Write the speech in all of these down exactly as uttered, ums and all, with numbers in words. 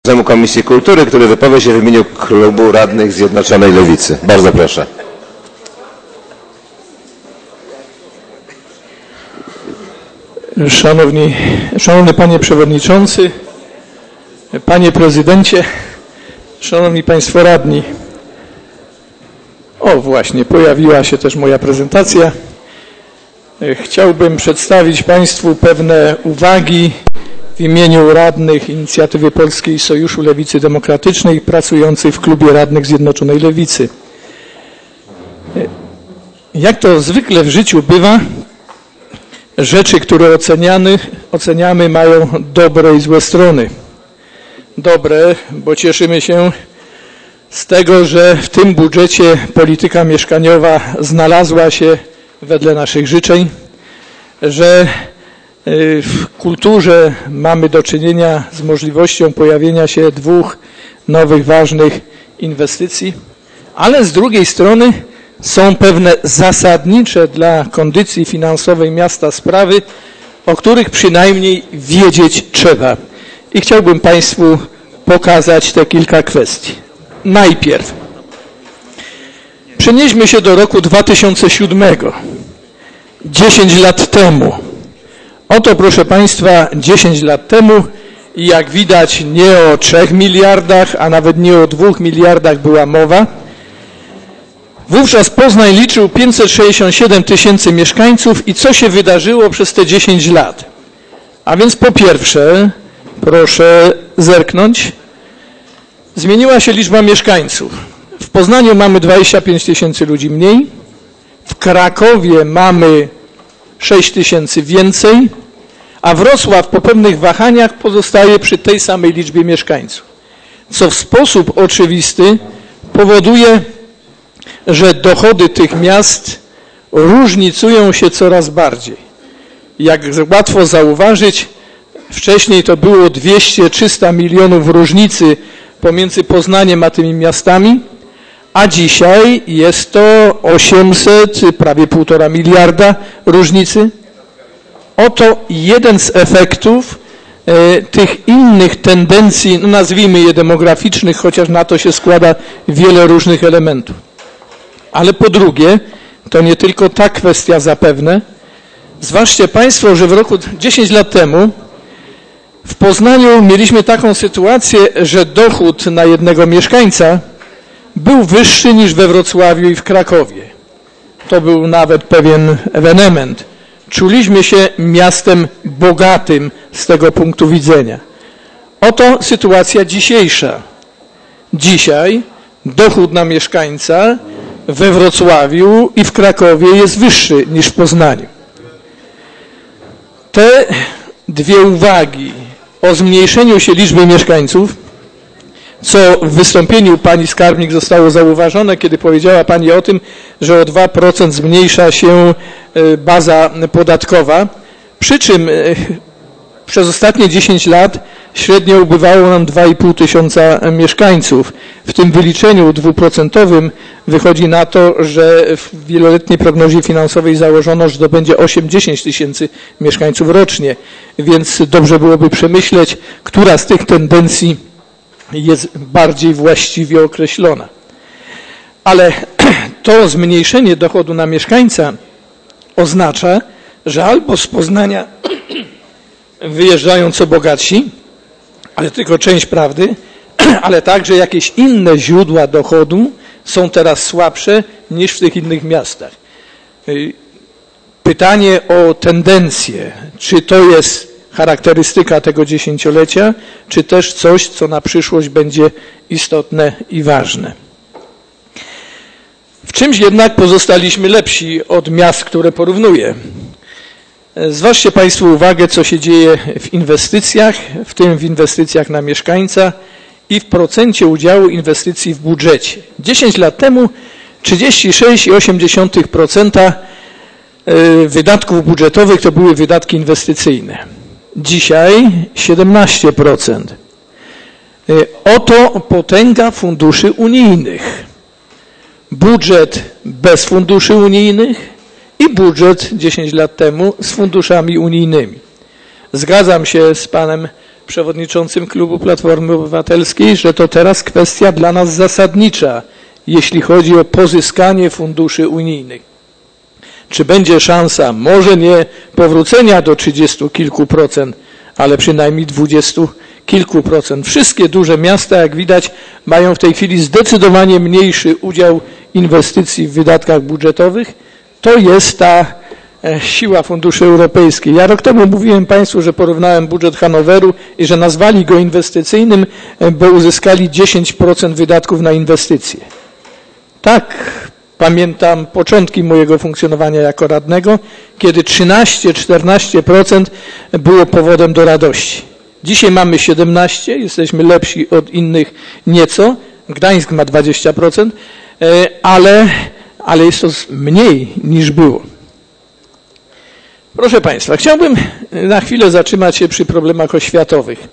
Komisji Kultury, który wypowie się w imieniu Klubu Radnych Zjednoczonej Lewicy. Bardzo proszę. Szanowni, Szanowny Panie Przewodniczący, Panie Prezydencie, Szanowni Państwo Radni. O właśnie, pojawiła się też moja prezentacja. Chciałbym przedstawić Państwu pewne uwagi w imieniu radnych Inicjatywy Polskiej Sojuszu Lewicy Demokratycznej pracujących w Klubie Radnych Zjednoczonej Lewicy. Jak to zwykle w życiu bywa, rzeczy, które oceniamy, oceniamy mają dobre i złe strony. Dobre, bo cieszymy się z tego, że w tym budżecie polityka mieszkaniowa znalazła się wedle naszych życzeń, że w kulturze mamy do czynienia z możliwością pojawienia się dwóch nowych, ważnych inwestycji, ale z drugiej strony są pewne zasadnicze dla kondycji finansowej miasta sprawy, o których przynajmniej wiedzieć trzeba. I chciałbym Państwu pokazać te kilka kwestii. Najpierw przenieśmy się do roku dwa tysiące siódmego, dziesięć lat temu. Oto, proszę Państwa, dziesięć lat temu i jak widać nie o trzech miliardach, a nawet nie o dwóch miliardach była mowa. Wówczas Poznań liczył pięćset sześćdziesiąt siedem tysięcy mieszkańców i co się wydarzyło przez te dziesięć lat? A więc po pierwsze, proszę zerknąć, zmieniła się liczba mieszkańców. W Poznaniu mamy dwadzieścia pięć tysięcy ludzi mniej, w Krakowie mamy sześć tysięcy więcej, a Wrocław po pewnych wahaniach pozostaje przy tej samej liczbie mieszkańców. Co w sposób oczywisty powoduje, że dochody tych miast różnicują się coraz bardziej. Jak łatwo zauważyć, wcześniej to było dwieście trzysta milionów różnicy pomiędzy Poznaniem a tymi miastami, a dzisiaj jest to osiemset, prawie półtora miliarda różnicy. Oto jeden z efektów e, tych innych tendencji, no nazwijmy je demograficznych, chociaż na to się składa wiele różnych elementów. Ale po drugie, to nie tylko ta kwestia zapewne. Zważcie Państwo, że w roku dziesięć lat temu w Poznaniu mieliśmy taką sytuację, że dochód na jednego mieszkańca był wyższy niż we Wrocławiu i w Krakowie. To był nawet pewien ewenement. Czuliśmy się miastem bogatym z tego punktu widzenia. Oto sytuacja dzisiejsza. Dzisiaj dochód na mieszkańca we Wrocławiu i w Krakowie jest wyższy niż w Poznaniu. Te dwie uwagi o zmniejszeniu się liczby mieszkańców, co w wystąpieniu pani skarbnik zostało zauważone, kiedy powiedziała pani o tym, że o dwa procent zmniejsza się baza podatkowa, przy czym przez ostatnie dziesięć lat średnio ubywało nam dwa i pół tysiąca mieszkańców. W tym wyliczeniu dwuprocentowym wychodzi na to, że w wieloletniej prognozie finansowej założono, że to będzie osiem do dziesięciu tysięcy mieszkańców rocznie, więc dobrze byłoby przemyśleć, która z tych tendencji jest bardziej właściwie określona. Ale to zmniejszenie dochodu na mieszkańca oznacza, że albo z Poznania wyjeżdżają co bogatsi, ale tylko część prawdy, ale także jakieś inne źródła dochodu są teraz słabsze niż w tych innych miastach. Pytanie o tendencję, czy to jest charakterystyka tego dziesięciolecia, czy też coś, co na przyszłość będzie istotne i ważne. W czymś jednak pozostaliśmy lepsi od miast, które porównuję. Zważcie Państwo uwagę, co się dzieje w inwestycjach, w tym w inwestycjach na mieszkańca i w procencie udziału inwestycji w budżecie. dziesięć lat temu trzydzieści sześć przecinek osiem procent wydatków budżetowych to były wydatki inwestycyjne. Dzisiaj siedemnaście procent. Oto potęga funduszy unijnych. Budżet bez funduszy unijnych i budżet dziesięć lat temu z funduszami unijnymi. Zgadzam się z panem przewodniczącym klubu Platformy Obywatelskiej, że to teraz kwestia dla nas zasadnicza, jeśli chodzi o pozyskanie funduszy unijnych. Czy będzie szansa, może nie powrócenia do trzydziestu kilku procent, ale przynajmniej dwudziestu kilku procent. Wszystkie duże miasta, jak widać, mają w tej chwili zdecydowanie mniejszy udział inwestycji w wydatkach budżetowych. To jest ta siła funduszy europejskich. Ja rok temu mówiłem Państwu, że porównałem budżet Hanoweru i że nazwali go inwestycyjnym, bo uzyskali dziesięć procent wydatków na inwestycje. Tak, pamiętam początki mojego funkcjonowania jako radnego, kiedy trzynaście do czternastu procent było powodem do radości. Dzisiaj mamy siedemnaście procent, jesteśmy lepsi od innych nieco. Gdańsk ma dwadzieścia procent, ale, ale jest to mniej niż było. Proszę Państwa, chciałbym na chwilę zatrzymać się przy problemach oświatowych.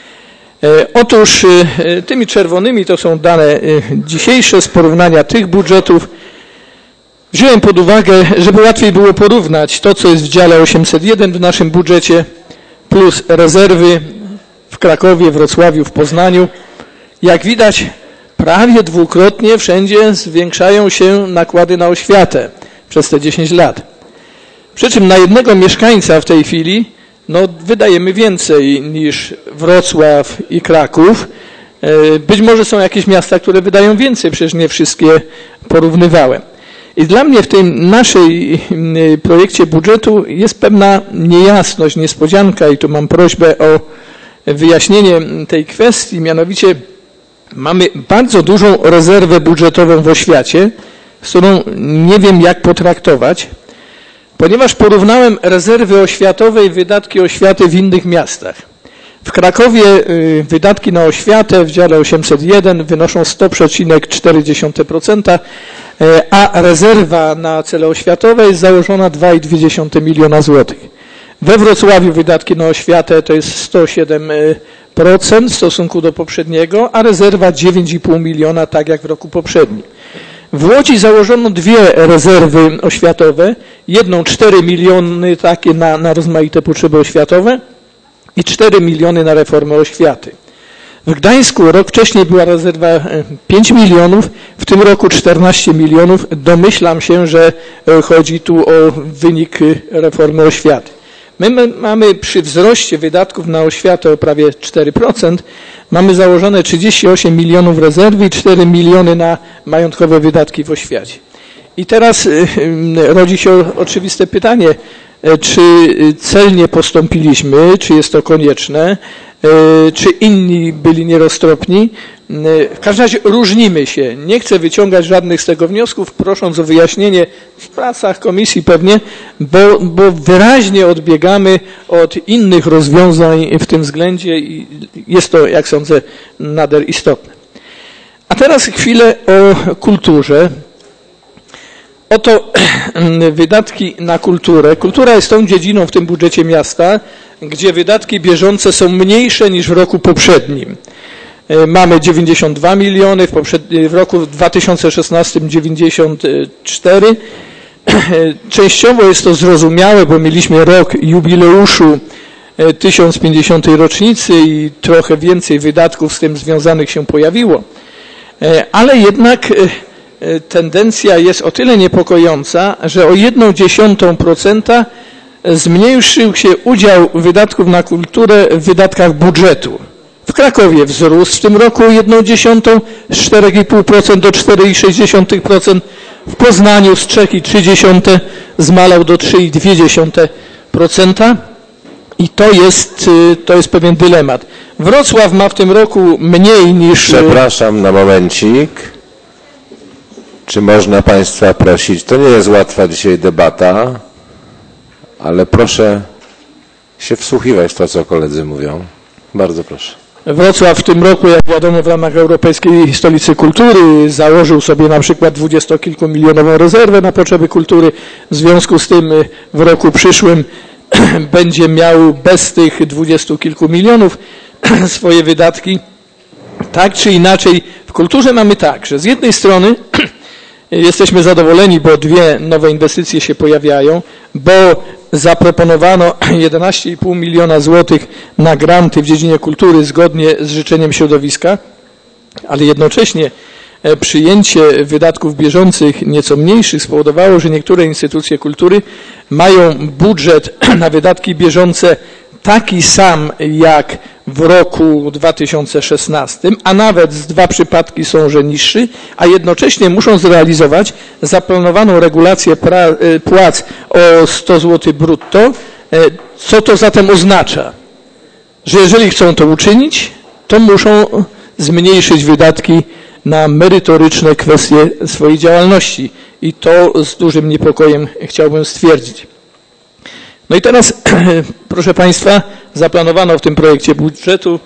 Otóż tymi czerwonymi to są dane dzisiejsze z porównania tych budżetów. Wziąłem pod uwagę, żeby łatwiej było porównać to, co jest w dziale osiemset jeden w naszym budżecie, plus rezerwy w Krakowie, Wrocławiu, w Poznaniu. Jak widać, prawie dwukrotnie wszędzie zwiększają się nakłady na oświatę przez te dziesięć lat. Przy czym na jednego mieszkańca w tej chwili no, wydajemy więcej niż Wrocław i Kraków. Być może są jakieś miasta, które wydają więcej, przecież nie wszystkie porównywałem. I dla mnie w tym naszej projekcie budżetu jest pewna niejasność, niespodzianka i tu mam prośbę o wyjaśnienie tej kwestii. Mianowicie mamy bardzo dużą rezerwę budżetową w oświacie, z którą nie wiem jak potraktować, ponieważ porównałem rezerwy oświatowe i wydatki oświaty w innych miastach. W Krakowie wydatki na oświatę w dziale osiemset jeden wynoszą sto przecinek cztery procent, a rezerwa na cele oświatowe jest założona dwa i dwie dziesiąte miliona złotych. We Wrocławiu wydatki na oświatę to jest sto siedem procent w stosunku do poprzedniego, a rezerwa dziewięć i pół miliona, tak jak w roku poprzednim. W Łodzi założono dwie rezerwy oświatowe, jedną cztery miliony takie na, na rozmaite potrzeby oświatowe i cztery miliony na reformę oświaty. W Gdańsku rok wcześniej była rezerwa pięć milionów, w tym roku czternaście milionów. Domyślam się, że chodzi tu o wynik reformy oświaty. My mamy przy wzroście wydatków na oświatę o prawie cztery procent, mamy założone trzydzieści osiem milionów rezerwy i cztery miliony na majątkowe wydatki w oświacie. I teraz rodzi się oczywiste pytanie, czy celnie postąpiliśmy, czy jest to konieczne, czy inni byli nieroztropni. W każdym razie różnimy się. Nie chcę wyciągać żadnych z tego wniosków, prosząc o wyjaśnienie w pracach komisji pewnie, bo, bo wyraźnie odbiegamy od innych rozwiązań w tym względzie i jest to, jak sądzę, nader istotne. A teraz chwilę o kulturze. Oto wydatki na kulturę. Kultura jest tą dziedziną w tym budżecie miasta, gdzie wydatki bieżące są mniejsze niż w roku poprzednim. Mamy dziewięćdziesiąt dwa miliony, w, w roku dwa tysiące szesnastym dziewięćdziesiąt cztery. Częściowo jest to zrozumiałe, bo mieliśmy rok jubileuszu tysiąc pięćdziesiątej rocznicy i trochę więcej wydatków z tym związanych się pojawiło. Ale jednak tendencja jest o tyle niepokojąca, że o jedną dziesiątą procenta zmniejszył się udział wydatków na kulturę w wydatkach budżetu. W Krakowie wzrósł w tym roku o jedną dziesiątą, z cztery i pół procent do cztery i sześć procent. W Poznaniu z trzy i trzy dziesiąte zmalał do trzy i dwie dziesiąte procent. I to jest, to jest pewien dylemat. Wrocław ma w tym roku mniej niż... Przepraszam na momencik. Czy można Państwa prosić? To nie jest łatwa dzisiaj debata, ale proszę się wsłuchiwać w to, co koledzy mówią. Bardzo proszę. Wrocław w tym roku, jak wiadomo, w ramach Europejskiej Stolicy Kultury założył sobie na przykład dwudziestokilkumilionową rezerwę na potrzeby kultury. W związku z tym w roku przyszłym będzie miał bez tych dwudziestu kilku milionów swoje wydatki. Tak czy inaczej, w kulturze mamy tak, że z jednej strony jesteśmy zadowoleni, bo dwie nowe inwestycje się pojawiają, bo zaproponowano jedenaście i pół miliona złotych na granty w dziedzinie kultury zgodnie z życzeniem środowiska, ale jednocześnie przyjęcie wydatków bieżących nieco mniejszych spowodowało, że niektóre instytucje kultury mają budżet na wydatki bieżące taki sam jak w roku dwa tysiące szesnastym, a nawet z dwa przypadki są, że niższy, a jednocześnie muszą zrealizować zaplanowaną regulację płac o sto złotych brutto. Co to zatem oznacza? Że jeżeli chcą to uczynić, to muszą zmniejszyć wydatki na merytoryczne kwestie swojej działalności i to z dużym niepokojem chciałbym stwierdzić. No i teraz, proszę Państwa, zaplanowano w tym projekcie budżetu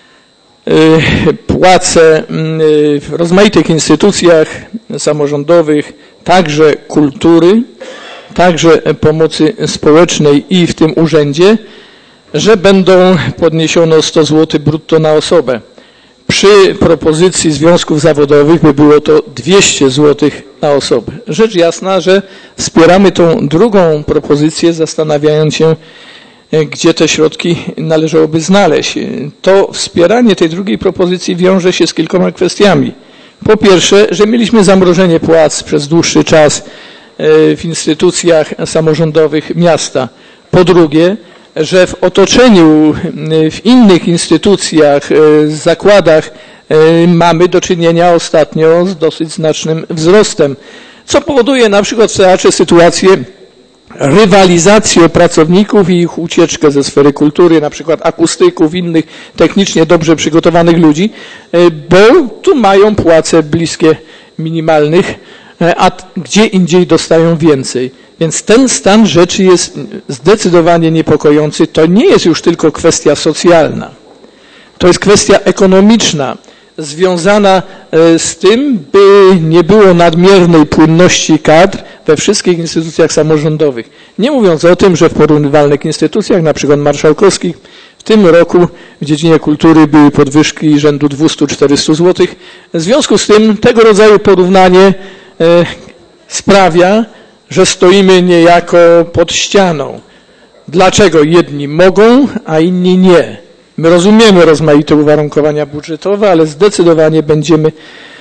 płace w rozmaitych instytucjach samorządowych, także kultury, także pomocy społecznej i w tym urzędzie, że będą podniesiono sto złotych brutto na osobę. Przy propozycji związków zawodowych by było to dwieście złotych na osobę. Rzecz jasna, że wspieramy tą drugą propozycję, zastanawiając się, gdzie te środki należałoby znaleźć. To wspieranie tej drugiej propozycji wiąże się z kilkoma kwestiami. Po pierwsze, że mieliśmy zamrożenie płac przez dłuższy czas w instytucjach samorządowych miasta. Po drugie, że w otoczeniu, w innych instytucjach, zakładach mamy do czynienia ostatnio z dosyć znacznym wzrostem, co powoduje na przykład w teatrze sytuację rywalizacji pracowników i ich ucieczkę ze sfery kultury, na przykład akustyków, innych technicznie dobrze przygotowanych ludzi, bo tu mają płace bliskie minimalnych, a gdzie indziej dostają więcej. Więc ten stan rzeczy jest zdecydowanie niepokojący. To nie jest już tylko kwestia socjalna. To jest kwestia ekonomiczna, związana z tym, by nie było nadmiernej płynności kadr we wszystkich instytucjach samorządowych. Nie mówiąc o tym, że w porównywalnych instytucjach, na przykład marszałkowskich, w tym roku w dziedzinie kultury były podwyżki rzędu dwieście do czterystu złotych. W związku z tym tego rodzaju porównanie sprawia, że stoimy niejako pod ścianą. Dlaczego jedni mogą, a inni nie? My rozumiemy rozmaite uwarunkowania budżetowe, ale zdecydowanie będziemy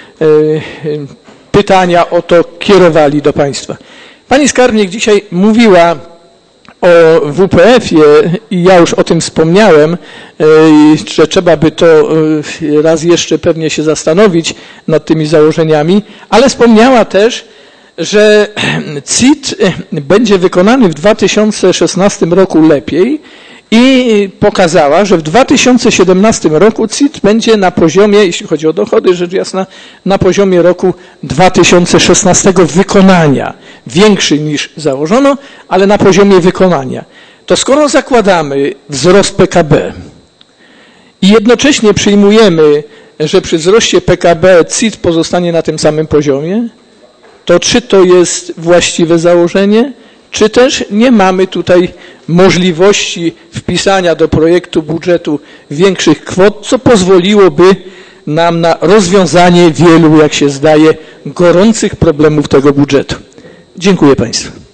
pytania o to kierowali do Państwa. Pani skarbnik dzisiaj mówiła o W P F-ie i ja już o tym wspomniałem, że trzeba by to raz jeszcze pewnie się zastanowić nad tymi założeniami, ale wspomniała też, że C I T będzie wykonany w dwa tysiące szesnastym roku lepiej i pokazała, że w dwa tysiące siedemnastym roku C I T będzie na poziomie, jeśli chodzi o dochody, rzecz jasna, na poziomie roku dwa tysiące szesnastego wykonania. Większy niż założono, ale na poziomie wykonania. To skoro zakładamy wzrost P K B i jednocześnie przyjmujemy, że przy wzroście P K B C I T pozostanie na tym samym poziomie, to czy to jest właściwe założenie, czy też nie mamy tutaj możliwości wpisania do projektu budżetu większych kwot, co pozwoliłoby nam na rozwiązanie wielu, jak się zdaje, gorących problemów tego budżetu. Dziękuję Państwu.